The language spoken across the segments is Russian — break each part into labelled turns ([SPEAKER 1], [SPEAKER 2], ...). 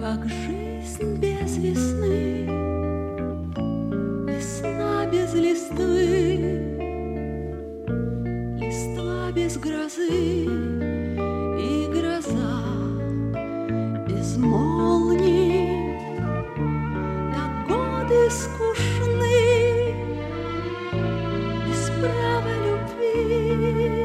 [SPEAKER 1] Как жизнь без весны, весна без листвы, листва без грозы и гроза без молний. Так годы скучны, без права любви,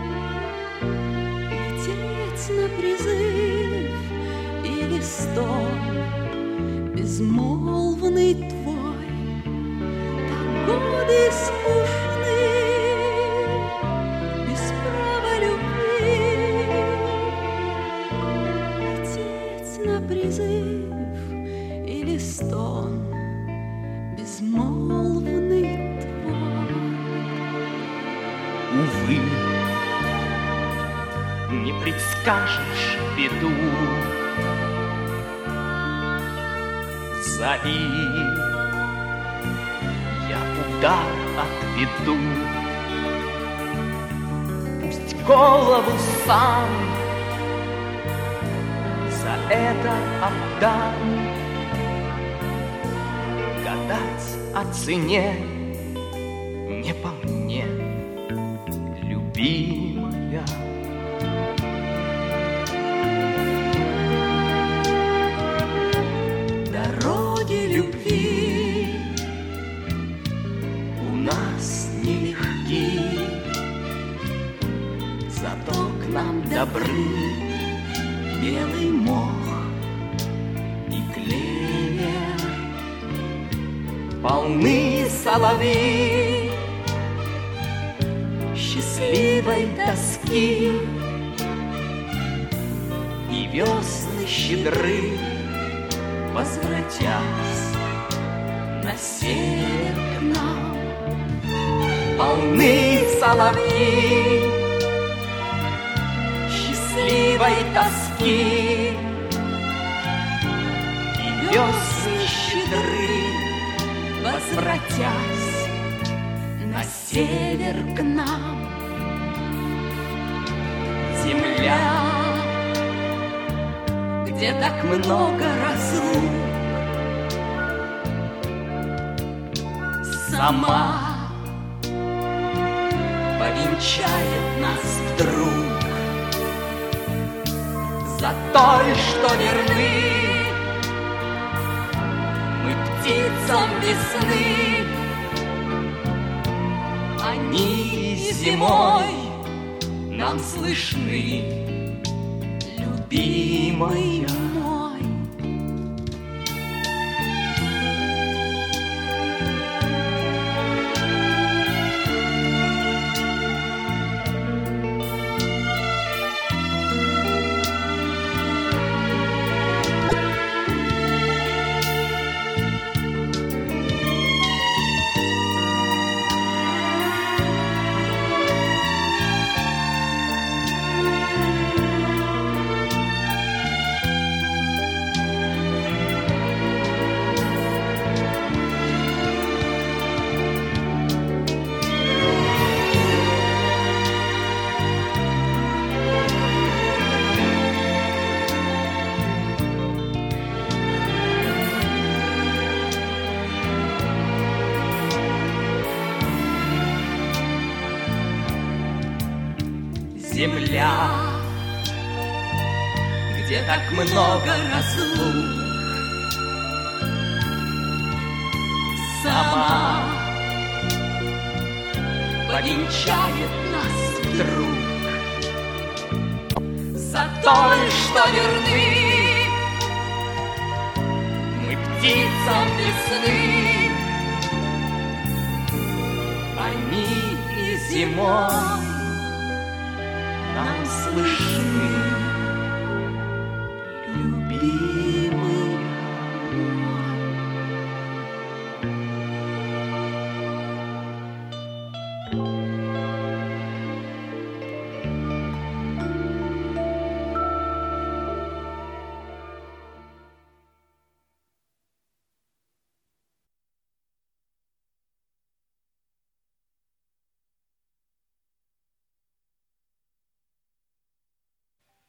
[SPEAKER 1] лететь на призыв или стон безмолвный твой. Так годы скучны, без права любви, лететь на призыв или стон безмолвный твой.
[SPEAKER 2] Увы, не предскажешь беду, зови, я удар отведу. Пусть голову сам за это отдам. Гадать о цене не по мне, любимая.
[SPEAKER 1] Дороги любви
[SPEAKER 2] У нас нелегки, зато к нам добры
[SPEAKER 1] белый мох
[SPEAKER 2] и клевер. Полны соловьи счастливой тоски, и весны щедры, возвратясь на север к нам. Полны соловьи счастливой тоски, и весны щедры, возвратясь на север к нам. Земля, где так много разлук, сама повенчает нас вдруг. За той, что верны мы птицам весны, они зимой нам слышны, любимая. Земля, где так много разлук, сама повенчает нас вдруг. За той, что верны мы птицам весны, они и зимой нам слышны, любимые.